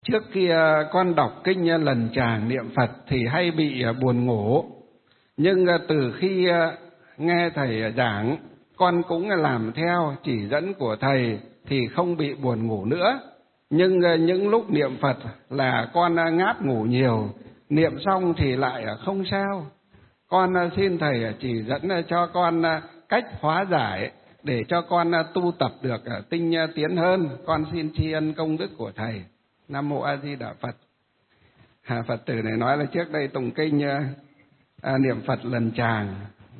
Trước kia con đọc kinh lần tràng niệm Phật thì hay bị buồn ngủ. Nhưng từ khi nghe thầy giảng, con cũng làm theo chỉ dẫn của thầy thì không bị buồn ngủ nữa. Nhưng những lúc niệm Phật là con ngáp ngủ nhiều, niệm xong thì lại không sao. Con xin thầy chỉ dẫn cho con cách hóa giải để cho con tu tập được tinh tiến hơn. Con xin tri ân công đức của thầy. Nam mô A Di Đà Phật. Phật tử này nói là trước đây tụng kinh niệm Phật lần tràng,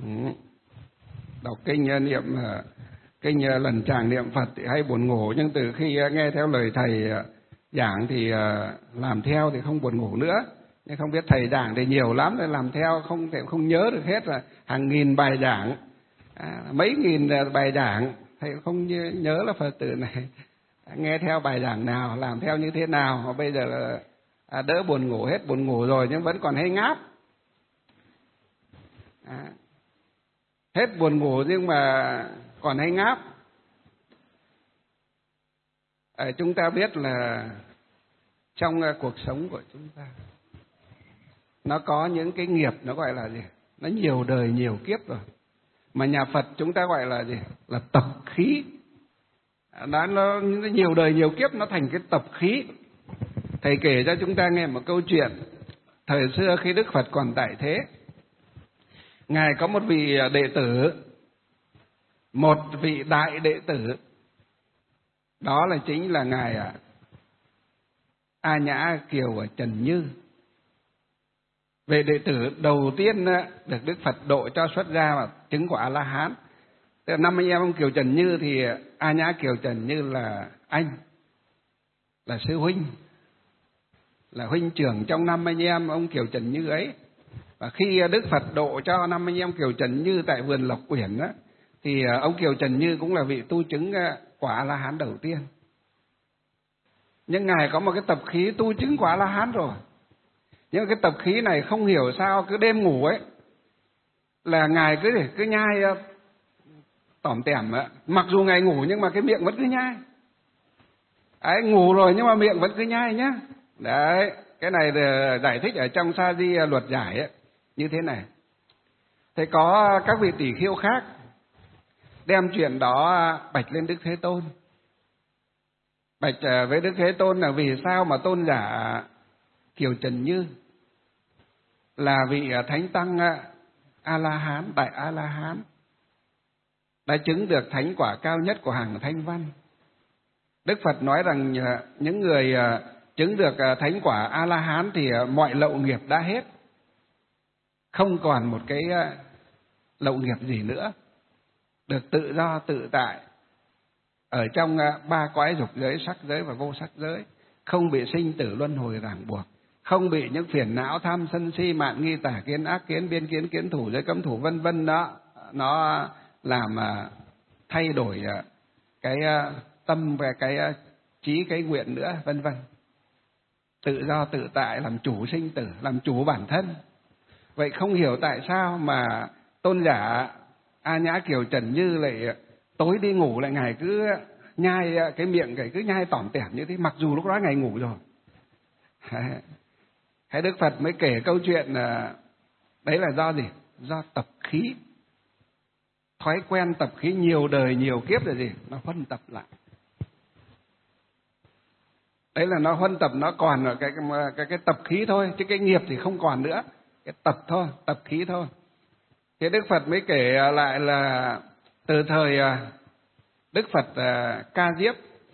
đọc kinh niệm kinh lần tràng niệm Phật thì hay buồn ngủ, nhưng từ khi nghe theo lời thầy giảng thì làm theo thì không buồn ngủ nữa. Nhưng không biết thầy giảng thì nhiều lắm, nên làm theo không nhớ được hết, là hàng nghìn bài giảng, mấy nghìn bài giảng, thầy không nhớ là Phật tử này nghe theo bài giảng nào, làm theo như thế nào. Mà bây giờ là đỡ buồn ngủ, hết buồn ngủ rồi nhưng vẫn còn hay ngáp. Hết buồn ngủ nhưng mà còn hay ngáp. Chúng ta biết là trong cuộc sống của chúng ta nó có những cái nghiệp, nó gọi là gì? Nó nhiều đời nhiều kiếp rồi. Mà nhà Phật chúng ta gọi là gì? Là tập khí. Nó nhiều đời nhiều kiếp nó thành cái tập khí. Thầy kể cho chúng ta nghe một câu chuyện. Thời xưa khi Đức Phật còn tại thế, Ngài có một vị đệ tử, một vị đại đệ tử. Đó là chính là Ngài A Nhã Kiều ở Trần Như. Về đệ tử đầu tiên được Đức Phật độ cho xuất gia và chứng quả A-la-hán. Tức là 5 anh em ông Kiều Trần Như thì A Nhã Kiều Trần Như là anh, là sư huynh, là huynh trưởng trong 5 anh em ông Kiều Trần Như ấy. Và khi Đức Phật độ cho 5 anh em Kiều Trần Như tại vườn Lộc Uyển đó, thì ông Kiều Trần Như cũng là vị tu chứng quả A-la-hán đầu tiên. Nhưng Ngài có một cái tập khí tu chứng quả A-la-hán rồi. Nhưng cái tập khí này không hiểu sao cứ đêm ngủ ấy là Ngài cứ nhai tỏm tẻm. Mặc dù Ngài ngủ nhưng mà cái miệng vẫn cứ nhai. Ấy, ngủ rồi nhưng mà miệng vẫn cứ nhai nhá. Đấy, cái này giải thích ở trong Sa Di luật giải ấy, như thế này. Thế có các vị tỷ khưu khác đem chuyện đó bạch lên Đức Thế Tôn. Bạch với Đức Thế Tôn là vì sao mà tôn giả Kiều Trần Như là vị thánh tăng A-la-hán, đại A-la-hán, đã chứng được thánh quả cao nhất của hàng thanh văn. Đức Phật nói rằng những người chứng được thánh quả A-la-hán thì mọi lậu nghiệp đã hết, không còn một cái lậu nghiệp gì nữa, được tự do tự tại ở trong 3 cõi dục giới, sắc giới và vô sắc giới, không bị sinh tử luân hồi ràng buộc, không bị những phiền não tham sân si mạn nghi tà kiến ác kiến biên kiến kiến thủ giới cấm thủ vân vân đó nó làm thay đổi cái tâm và cái trí cái nguyện nữa, vân vân. Tự do tự tại, làm chủ sinh tử, làm chủ bản thân. Vậy không hiểu tại sao mà tôn giả A Nhã Kiều Trần Như lại tối đi ngủ lại Ngài cứ nhai cái miệng, cứ nhai tỏm tẻm như thế, mặc dù lúc đó Ngài ngủ rồi. Thế Đức Phật mới kể câu chuyện đấy là do gì? Do tập khí. Thói quen tập khí nhiều đời nhiều kiếp là gì? Nó huân tập lại. Đấy là nó huân tập, nó còn ở cái tập khí thôi, chứ cái nghiệp thì không còn nữa. Cái tập thôi, tập khí thôi. Thế Đức Phật mới kể lại là từ thời Đức Phật Ca Diếp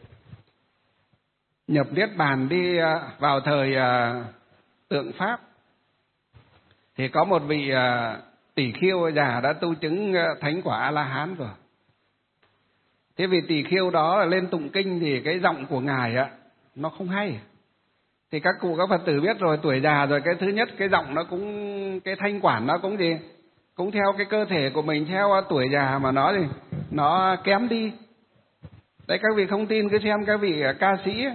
nhập Niết Bàn đi vào thời Tượng Pháp, thì có một vị tỷ khưu già đã tu chứng thánh quả A-la-hán rồi. Thế vị tỷ khưu đó lên tụng kinh thì cái giọng của Ngài nó không hay. Thì các cụ các Phật tử biết rồi, tuổi già rồi, cái thứ nhất cái giọng nó cũng, cái thanh quản nó cũng gì, cũng theo cái cơ thể của mình, theo tuổi già mà nó kém đi. Đấy, các vị không tin cứ xem các vị ca sĩ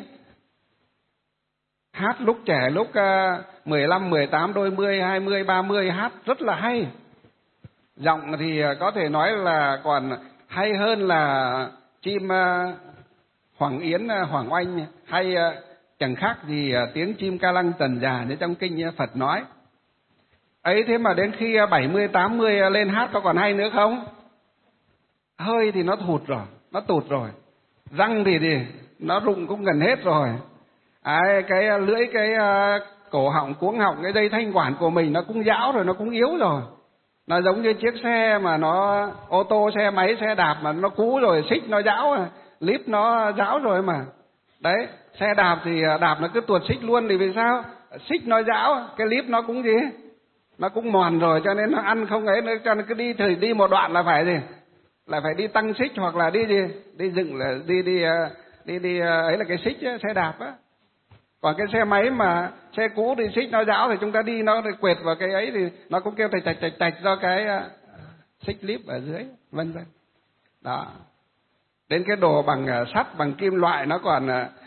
hát lúc trẻ, lúc 15, 18, đôi mươi, 20, 30 hát rất là hay. Giọng thì có thể nói là còn hay hơn là chim Hoàng Yến, Hoàng Oanh hay chẳng khác gì tiếng chim ca lăng tần già như trong kinh Phật nói. Ấy thế mà đến khi 70, 80 lên hát có còn hay nữa không? Hơi thì nó tụt rồi. Răng thì nó rụng cũng gần hết rồi. Cái lưỡi, cái cổ họng, cuống họng, cái dây thanh quản của mình nó cũng gião rồi, nó cũng yếu rồi. Nó giống như chiếc xe mà nó ô tô, xe máy, xe đạp mà nó cũ rồi, xích nó gião, líp nó gião rồi mà. Đấy, xe đạp thì đạp nó cứ tuột xích luôn, thì vì sao? Xích nó gião, cái líp nó cũng gì? Nó cũng mòn rồi, cho nên nó ăn không ấy nữa, cho nên cứ đi một đoạn là phải gì? Là phải đi tăng xích, hoặc là đi dựng, là đi ấy là cái xích xe đạp á. Còn cái xe máy mà xe cũ thì xích nó gião thì chúng ta đi nó quệt vào cái ấy thì nó cũng kêu tạch do cái xích líp ở dưới, vân vân. Đó. Đến cái đồ bằng sắt, bằng kim loại nó còn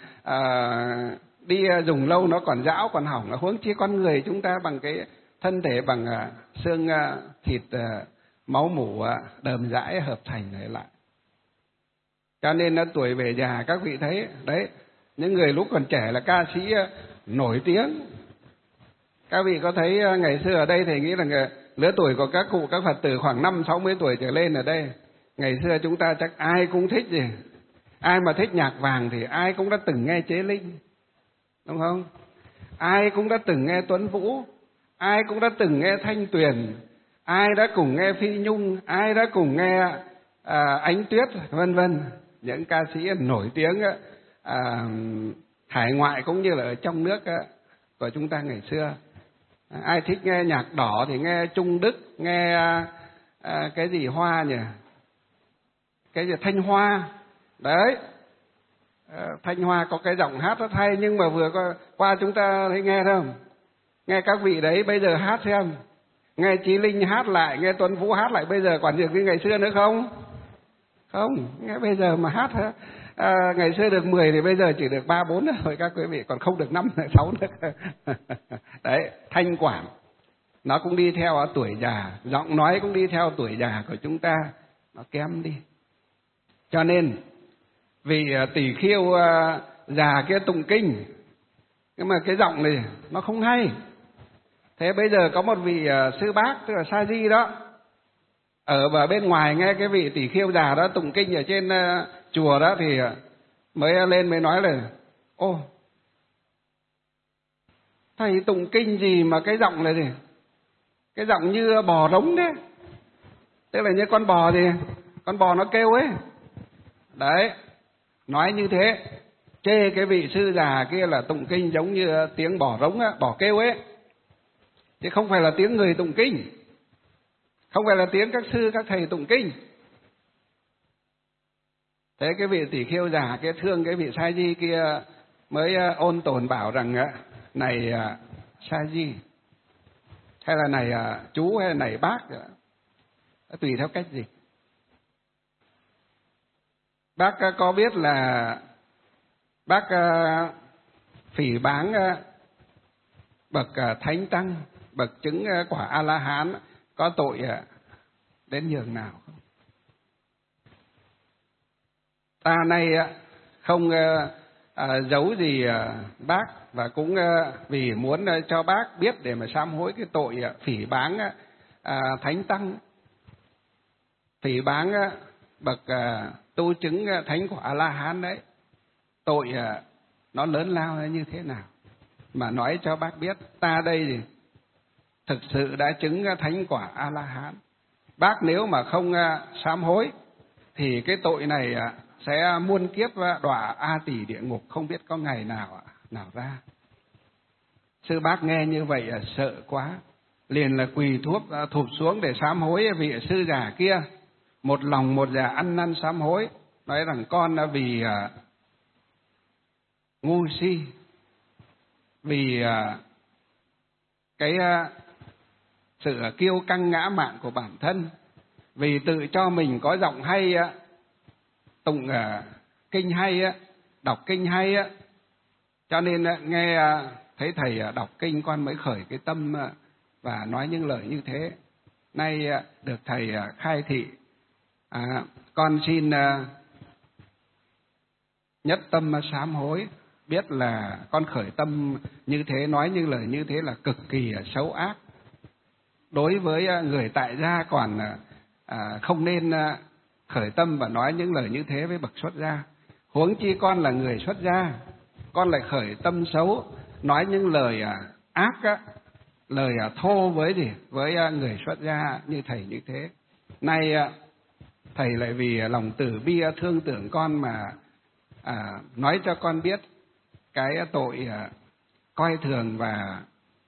đi dùng lâu nó còn gião, còn hỏng, huống chi con người chúng ta bằng cái thân thể bằng xương thịt máu mủ đờm dãi hợp thành lại. Cho nên tuổi về già các vị thấy đấy, những người lúc còn trẻ là ca sĩ nổi tiếng. Các vị có thấy ngày xưa ở đây thì nghĩ là lứa tuổi của các cụ, các Phật tử khoảng 50-60 tuổi trở lên ở đây, ngày xưa chúng ta chắc ai cũng thích gì. Ai mà thích nhạc vàng thì ai cũng đã từng nghe Chế Linh, đúng không? Ai cũng đã từng nghe Tuấn Vũ, ai cũng đã từng nghe Thanh Tuyền, ai đã cùng nghe Phi Nhung, ai đã cùng nghe Ánh Tuyết, vân vân. Những ca sĩ nổi tiếng hải ngoại cũng như là ở trong nước của chúng ta ngày xưa. Ai thích nghe nhạc đỏ thì nghe Trung Đức, nghe cái gì Hoa nhỉ? Cái gì Thanh Hoa. Đấy. Thanh Hoa có cái giọng hát rất hay, nhưng mà vừa qua chúng ta thấy nghe không? Nghe các vị đấy bây giờ hát xem. Nghe Chí Linh hát lại, nghe Tuấn Vũ hát lại, bây giờ còn được như ngày xưa nữa không? Không, nghe bây giờ mà hát ngày xưa được 10 thì bây giờ chỉ được 3-4 thôi các quý vị, còn không được 5-6 nữa. Đấy, thanh quản nó cũng đi theo tuổi già, giọng nói cũng đi theo tuổi già của chúng ta, nó kém đi. Cho nên vì tỷ khiêu già kia tụng kinh, nhưng mà cái giọng này nó không hay. Thế bây giờ có một vị sư bác, tức là Sa Di đó, ở bên ngoài nghe cái vị tỷ khiêu già đó tụng kinh ở trên chùa đó, thì mới lên mới nói là: ô, thầy tụng kinh gì mà cái giọng này gì? Cái giọng như bò rống đấy. Tức là như con bò gì? Con bò nó kêu ấy. Đấy, nói như thế, chê cái vị sư già kia là tụng kinh giống như tiếng bò rống á, bò kêu ấy. Chứ không phải là tiếng người tụng kinh, không phải là tiếng các sư các thầy tụng kinh. Thế cái vị tỷ khiêu già kia thương cái vị Sa Di kia, mới ôn tồn bảo rằng này Sa Di, hay là này chú, hay là này bác, tùy theo cách gì. Bác có biết là bác phỉ báng bậc thánh tăng, bậc chứng quả A La Hán có tội đến nhường nào không? Ta nay không giấu gì bác, và cũng vì muốn cho bác biết để mà sám hối cái tội phỉ báng thánh tăng, phỉ báng bậc tu chứng thánh quả A La Hán đấy. Tội nó lớn lao như thế nào mà nói cho bác biết. Ta đây thì thực sự đã chứng thánh quả A La Hán. Bác nếu mà không sám hối thì cái tội này sẽ muôn kiếp đọa A Tỳ địa ngục, không biết có ngày nào ra. Sư bác nghe như vậy sợ quá, liền là quỳ thụp xuống để sám hối vị sư già kia. Một lòng một dạ ăn năn sám hối, nói rằng con đã vì ngu si, vì cái sự kiêu căng ngã mạn của bản thân, vì tự cho mình có giọng hay, tụng kinh hay, đọc kinh hay, cho nên nghe thấy thầy đọc kinh con mới khởi cái tâm và nói những lời như thế. Nay được thầy khai thị, con xin nhất tâm sám hối, biết là con khởi tâm như thế, nói những lời như thế là cực kỳ xấu ác. Đối với người tại gia còn không nên khởi tâm và nói những lời như thế với bậc xuất gia. Huống chi con là người xuất gia, con lại khởi tâm xấu, nói những lời ác, lời thô với người xuất gia như thầy như thế. Nay thầy lại vì lòng từ bi thương tưởng con mà nói cho con biết cái tội coi thường và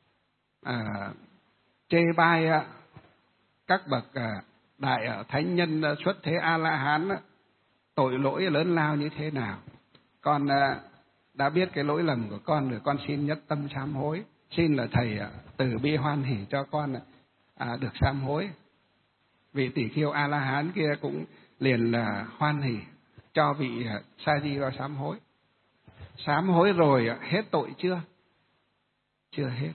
chê bai các bậc đại thánh nhân xuất thế A La Hán, tội lỗi lớn lao như thế nào. Con đã biết cái lỗi lầm của con rồi, con xin nhất tâm sám hối. Xin là thầy từ bi hoan hỉ cho con được sám hối. Vị tỷ khưu A La Hán kia cũng liền là hoan hỉ cho vị Sa Di vào sám hối. Sám hối rồi hết tội chưa? Chưa hết.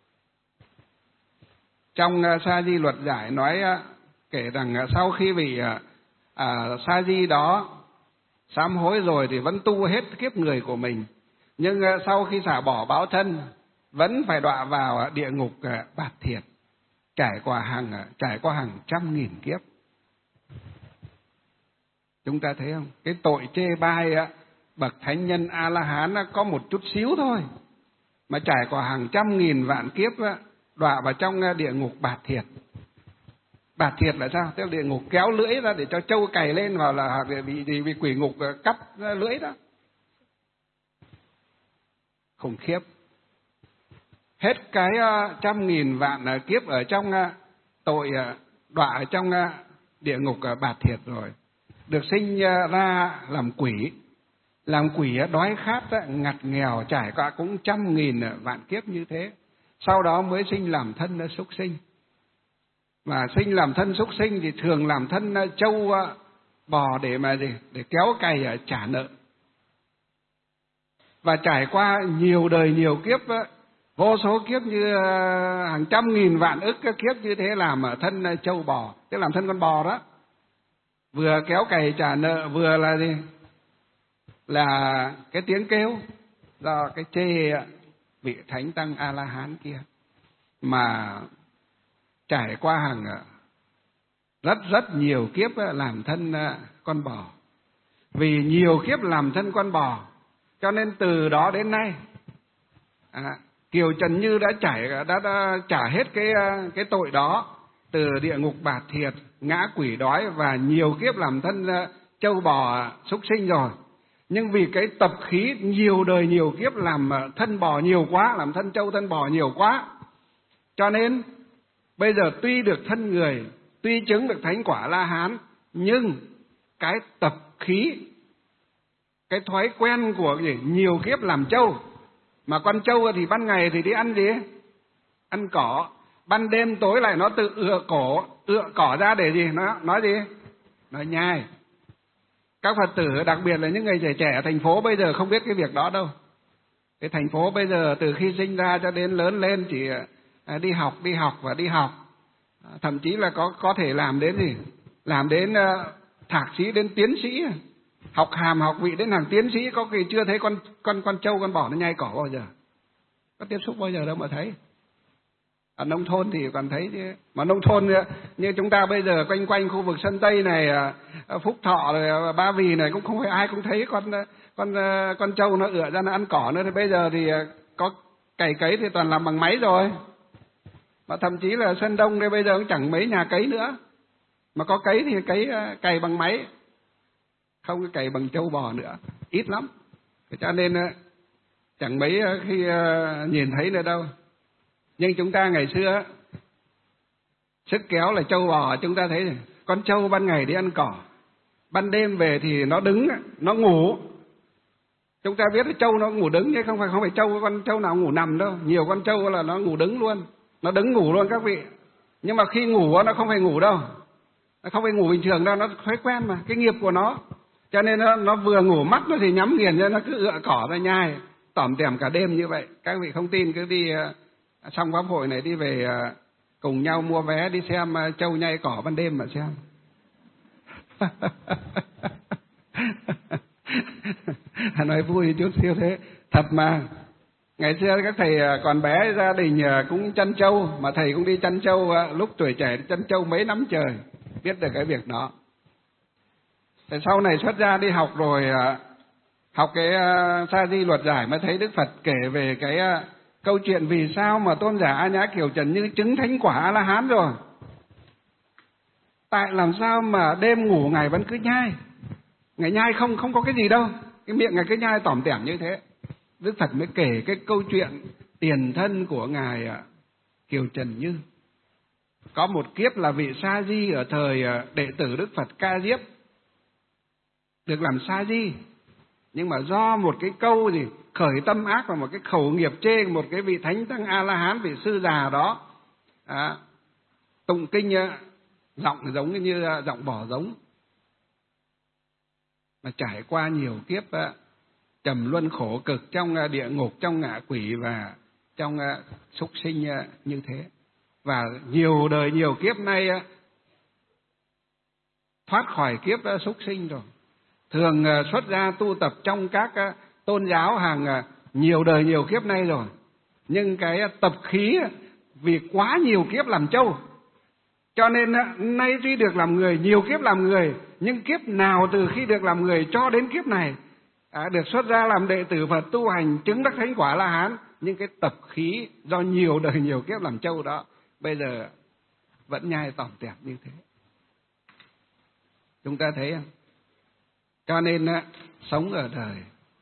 Trong Sa Di luật giải nói kể rằng sau khi vị Sa Di đó sám hối rồi thì vẫn tu hết kiếp người của mình, nhưng sau khi xả bỏ báo thân vẫn phải đọa vào địa ngục Bạt Thiệt, trải qua hàng trăm nghìn kiếp. Chúng ta thấy không? Cái tội chê bai bậc thánh nhân A La Hán có một chút xíu thôi, mà trải qua hàng trăm nghìn vạn kiếp đọa vào trong địa ngục Bạt Thiệt. Bạt Thiệt là sao? Tức là địa ngục kéo lưỡi ra để cho trâu cày lên vào là bị quỷ ngục cắt lưỡi đó. Khủng khiếp. Hết cái trăm nghìn vạn kiếp ở trong tội đọa ở trong địa ngục Bạt Thiệt rồi, được sinh ra làm quỷ. Làm quỷ đói khát ngặt nghèo, trải qua cũng trăm nghìn vạn kiếp như thế. Sau đó mới sinh làm thân súc sinh. Và sinh làm thân súc sinh thì thường làm thân trâu bò để mà để kéo cày trả nợ. Và trải qua nhiều đời nhiều kiếp, vô số kiếp, như hàng trăm nghìn vạn ức kiếp như thế, làm thân trâu bò, tức làm thân con bò đó, vừa kéo cày trả nợ, vừa là là cái tiếng kêu do cái chê vị thánh tăng A La Hán kia, mà trải qua hàng rất nhiều kiếp làm thân con bò. Vì nhiều kiếp làm thân con bò cho nên từ đó đến nay Kiều Trần Như đã trả hết cái tội đó, từ địa ngục Bạt Thiệt, ngã quỷ đói và nhiều kiếp làm thân trâu bò súc sinh rồi. Nhưng vì cái tập khí nhiều đời nhiều kiếp làm thân bò nhiều quá, làm thân trâu thân bò nhiều quá, cho nên bây giờ tuy được thân người, tuy chứng được thánh quả La Hán, nhưng cái tập khí, cái thói quen của nhiều kiếp làm trâu. Mà con trâu thì ban ngày thì đi ăn gì? Ăn cỏ. Ban đêm tối lại nó tự ựa cỏ ra để gì? Nó nói gì? Nó nhai. Các Phật tử, đặc biệt là những người trẻ ở thành phố bây giờ không biết cái việc đó đâu. Cái thành phố bây giờ từ khi sinh ra cho đến lớn lên chỉ đi học. Thậm chí là có thể làm đến gì? Làm đến thạc sĩ, đến tiến sĩ, học hàm học vị đến hàng tiến sĩ, có khi chưa thấy con trâu con bò nó nhai cỏ bao giờ. Có tiếp xúc bao giờ đâu mà thấy. Ở nông thôn thì còn thấy chứ. Mà nông thôn như chúng ta bây giờ quanh khu vực Sơn Tây này, Phúc Thọ rồi Ba Vì này, cũng không phải ai cũng thấy con trâu nó ựa ra nó ăn cỏ nữa. Thì bây giờ thì có cày cấy thì toàn làm bằng máy rồi. Mà thậm chí là Sơn Đông đây bây giờ cũng chẳng mấy nhà cấy nữa. Mà có cấy thì cày bằng máy, không có cày bằng trâu bò nữa, ít lắm. Cho nên chẳng mấy khi nhìn thấy nữa đâu. Nhưng chúng ta ngày xưa sức kéo là trâu bò, chúng ta thấy con trâu ban ngày đi ăn cỏ, ban đêm về thì nó đứng, nó ngủ. Chúng ta biết trâu nó ngủ đứng chứ không phải con trâu nào ngủ nằm đâu. Nhiều con trâu là nó ngủ đứng luôn, nó đứng ngủ luôn các vị. Nhưng mà khi ngủ nó không phải ngủ đâu, nó không phải ngủ bình thường đâu, nó thói quen mà, cái nghiệp của nó. Cho nên nó vừa ngủ mắt nó thì nhắm nghiền cho nó cứ ựa cỏ ra nhai tỏm tẻm cả đêm như vậy. Các vị không tin cứ đi xong pháp hội này đi về cùng nhau mua vé đi xem trâu nhai cỏ ban đêm mà xem. Nói vui chút xíu thế. Thật mà. Ngày xưa các thầy còn bé gia đình cũng chăn trâu, mà thầy cũng đi chăn trâu lúc tuổi trẻ, chăn trâu mấy năm trời, biết được cái việc đó. Thế sau này xuất gia đi học rồi, học cái sa di luật giải mới thấy Đức Phật kể về cái câu chuyện vì sao mà tôn giả A Nhã Kiều Trần Như chứng thánh quả A La Hán rồi, tại làm sao mà đêm ngủ ngài vẫn cứ nhai. Ngài nhai không có cái gì đâu, cái miệng ngài cứ nhai tỏm tẻm như thế. Đức Phật mới kể cái câu chuyện tiền thân của ngài Kiều Trần Như. Có một kiếp là vị sa di ở thời đệ tử Đức Phật Ca Diếp, được làm sa di, nhưng mà do một cái câu gì khởi tâm ác và một cái khẩu nghiệp chê một cái vị thánh tăng A La Hán, vị sư già đó tụng kinh giọng giống như giọng bò giống, mà trải qua nhiều kiếp trầm luân khổ cực trong địa ngục, trong ngạ quỷ và trong súc sinh như thế. Và nhiều đời nhiều kiếp nay thoát khỏi kiếp súc sinh rồi, thường xuất gia tu tập trong các tôn giáo hàng nhiều đời nhiều kiếp nay rồi. Nhưng cái tập khí vì quá nhiều kiếp làm trâu, cho nên nay tuy được làm người, nhiều kiếp làm người, nhưng kiếp nào từ khi được làm người cho đến kiếp này được xuất gia làm đệ tử Phật tu hành chứng đắc thánh quả A La Hán, nhưng cái tập khí do nhiều đời nhiều kiếp làm trâu đó bây giờ vẫn nhai tỏm tẻm như thế. Chúng ta thấy không? Cho nên sống ở đời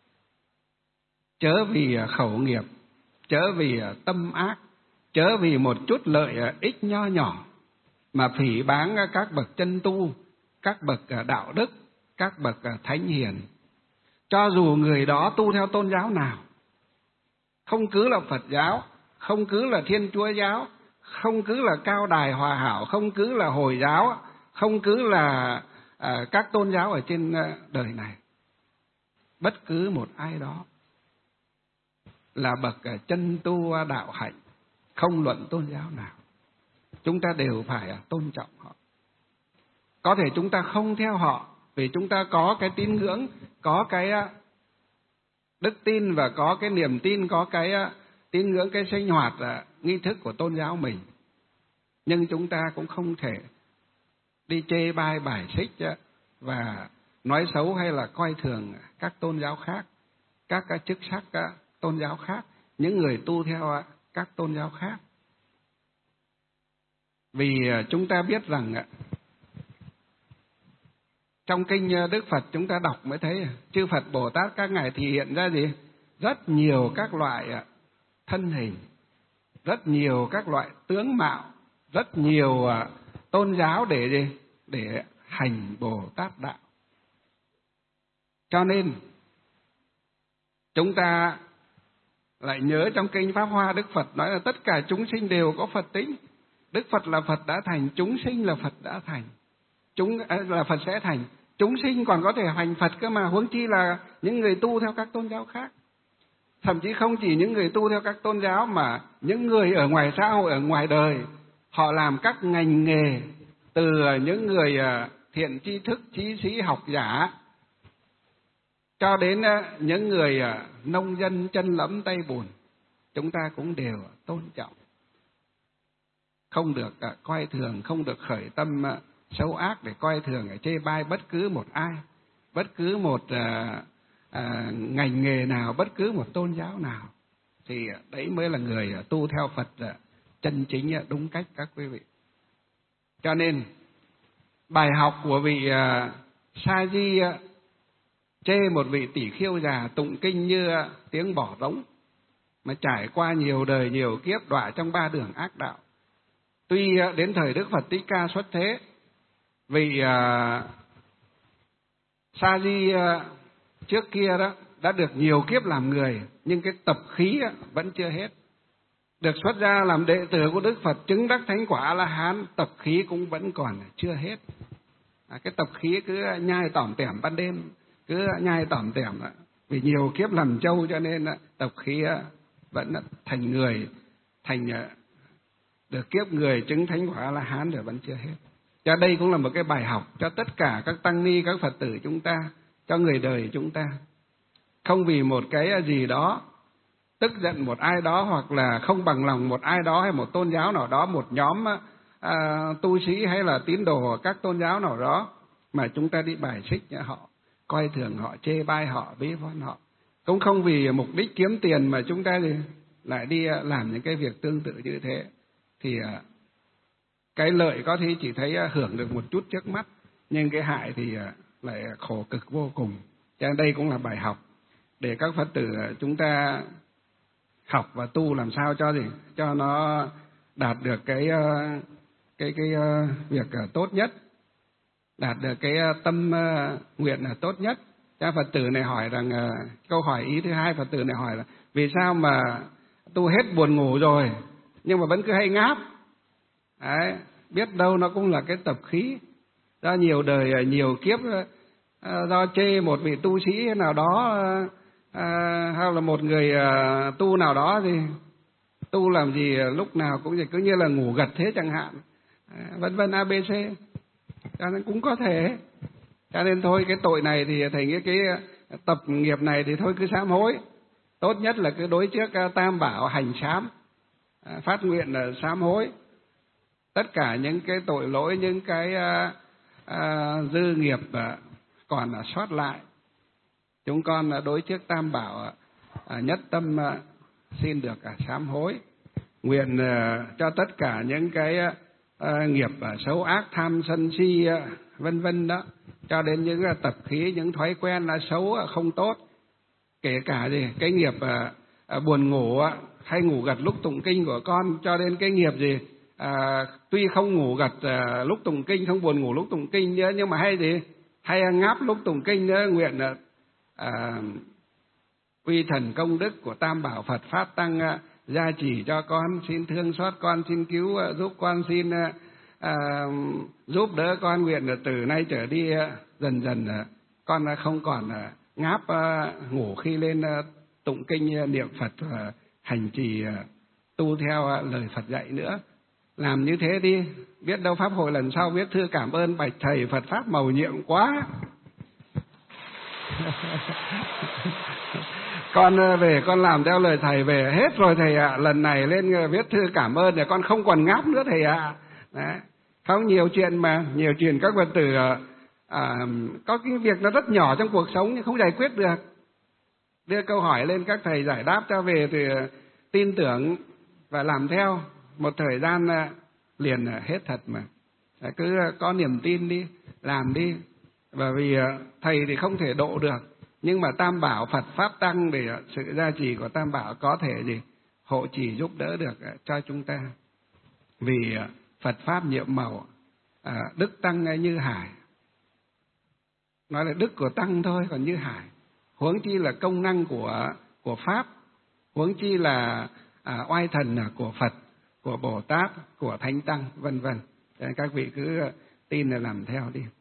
chớ vì khẩu nghiệp, chớ vì tâm ác, chớ vì một chút lợi ích nho nhỏ mà phỉ báng các bậc chân tu, các bậc đạo đức, các bậc thánh hiền. Cho dù người đó tu theo tôn giáo nào, không cứ là Phật giáo, không cứ là Thiên Chúa giáo, không cứ là Cao Đài Hòa Hảo, không cứ là Hồi giáo, không cứ là các tôn giáo ở trên đời này, bất cứ một ai đó là bậc chân tu đạo hạnh, không luận tôn giáo nào, chúng ta đều phải tôn trọng họ. Có thể chúng ta không theo họ vì chúng ta có cái tín ngưỡng, có cái đức tin và có cái niềm tin, có cái tín ngưỡng, cái sinh hoạt nghi thức của tôn giáo mình. Nhưng chúng ta cũng không thể đi chê bai bài xích và nói xấu hay là coi thường các tôn giáo khác, các chức sắc tôn giáo khác, những người tu theo các tôn giáo khác. Vì chúng ta biết rằng trong kinh Đức Phật chúng ta đọc mới thấy chư Phật Bồ Tát các ngài thì hiện ra gì? Rất nhiều các loại thân hình, rất nhiều các loại tướng mạo, rất nhiều tôn giáo để gì? Để hành Bồ Tát đạo. Cho nên chúng ta lại nhớ trong kinh Pháp Hoa, Đức Phật nói là tất cả chúng sinh đều có Phật tính. Đức Phật là Phật đã thành, chúng sinh là Phật đã thành, là Phật sẽ thành. Chúng sinh còn có thể hành Phật cơ mà, huống chi là những người tu theo các tôn giáo khác. Thậm chí không chỉ những người tu theo các tôn giáo mà những người ở ngoài xã hội, ở ngoài đời, họ làm các ngành nghề, từ những người thiện tri thức, trí sĩ, học giả, cho đến những người nông dân chân lẫm tay bùn, chúng ta cũng đều tôn trọng. Không được coi thường, không được khởi tâm xấu ác để coi thường, chê bai bất cứ một ai, bất cứ một ngành nghề nào, bất cứ một tôn giáo nào. Thì đấy mới là người tu theo Phật chân chính đúng cách các quý vị. Cho nên bài học của vị Sa Di chê một vị tỷ khưu già tụng kinh như tiếng bỏ rống, mà trải qua nhiều đời nhiều kiếp đọa trong ba đường ác đạo. Tuy đến thời Đức Phật Thích Ca xuất thế, vị Sa Di trước kia đó đã được nhiều kiếp làm người, nhưng cái tập khí vẫn chưa hết. Được xuất gia làm đệ tử của Đức Phật chứng đắc thánh quả A La Hán, tập khí cũng vẫn còn chưa hết. Cái tập khí cứ nhai tỏm tẻm ban đêm, cứ nhai tỏm tẻm, vì nhiều kiếp làm trâu cho nên tập khí vẫn thành người, thành được kiếp người chứng thánh quả A La Hán rồi vẫn chưa hết. Cho đây cũng là một cái bài học cho tất cả các tăng ni, các Phật tử chúng ta, cho người đời chúng ta. Không vì một cái gì đó tức giận một ai đó, hoặc là không bằng lòng một ai đó, hay một tôn giáo nào đó, một nhóm tu sĩ hay là tín đồ các tôn giáo nào đó, mà chúng ta đi bài xích họ, coi thường họ, chê bai họ, ví von họ, cũng không vì mục đích kiếm tiền mà chúng ta lại đi làm những cái việc tương tự như thế, thì cái lợi có thể chỉ thấy hưởng được một chút trước mắt, nhưng cái hại thì lại khổ cực vô cùng. Cho nên đây cũng là bài học để các Phật tử chúng ta học và tu làm sao cho nó đạt được cái việc tốt nhất, đạt được cái tâm nguyện là tốt nhất. Cha Phật tử này hỏi rằng, câu hỏi ý thứ hai, Phật tử này hỏi là vì sao mà tu hết buồn ngủ rồi nhưng mà vẫn cứ hay ngáp. Đấy, biết đâu nó cũng là cái tập khí do nhiều đời nhiều kiếp, do chê một vị tu sĩ nào đó, hay là một người tu nào đó, thì tu làm gì lúc nào cũng cứ như là ngủ gật thế chẳng hạn, vân vân ABC. Cho nên cũng có thể. Cho nên thôi, cái tội này thì thầy nghĩ cái tập nghiệp này thì thôi cứ sám hối. Tốt nhất là cứ đối trước Tam Bảo hành sám, phát nguyện là sám hối tất cả những cái tội lỗi, những cái dư nghiệp còn sót lại. Chúng con đối trước Tam Bảo nhất tâm xin được sám hối, nguyện cho tất cả những cái nghiệp xấu ác, tham sân si vân vân đó, cho đến những tập khí, những thói quen xấu không tốt, kể cả cái nghiệp buồn ngủ hay ngủ gật lúc tụng kinh của con, cho đến cái nghiệp tuy không ngủ gật lúc tụng kinh, không buồn ngủ lúc tụng kinh nữa, nhưng mà hay ngáp lúc tụng kinh nữa, nguyện quy thần công đức của Tam Bảo Phật Pháp Tăng gia trì cho con, xin thương xót con, xin cứu giúp con, xin giúp đỡ con. Nguyện là từ nay trở đi dần dần con không còn ngáp ngủ khi lên tụng kinh niệm Phật và hành trì tu theo lời Phật dạy nữa. Làm như thế đi, biết đâu pháp hội lần sau viết thư cảm ơn bạch thầy Phật Pháp mầu nhiệm quá. Con về con làm theo lời thầy về hết rồi thầy ạ. Lần này lên viết thư cảm ơn để con không còn ngáp nữa thầy ạ. Đấy. Không, nhiều chuyện mà, nhiều chuyện các Phật tử có cái việc nó rất nhỏ trong cuộc sống nhưng không giải quyết được. Đưa câu hỏi lên các thầy giải đáp cho về thì tin tưởng và làm theo. Một thời gian liền hết thật mà. Cứ có niềm tin đi, làm đi. Bởi vì thầy thì không thể độ được, nhưng mà Tam Bảo Phật Pháp Tăng để sự gia trì của Tam Bảo có thể hộ trì giúp đỡ được cho chúng ta. Vì Phật Pháp nhiệm màu, đức Tăng như hải. Nói là đức của Tăng thôi, còn như hải. Huống chi là công năng của Pháp, huống chi là oai thần của Phật, của Bồ Tát, của Thánh Tăng, vân vân. Các vị cứ tin là làm theo đi.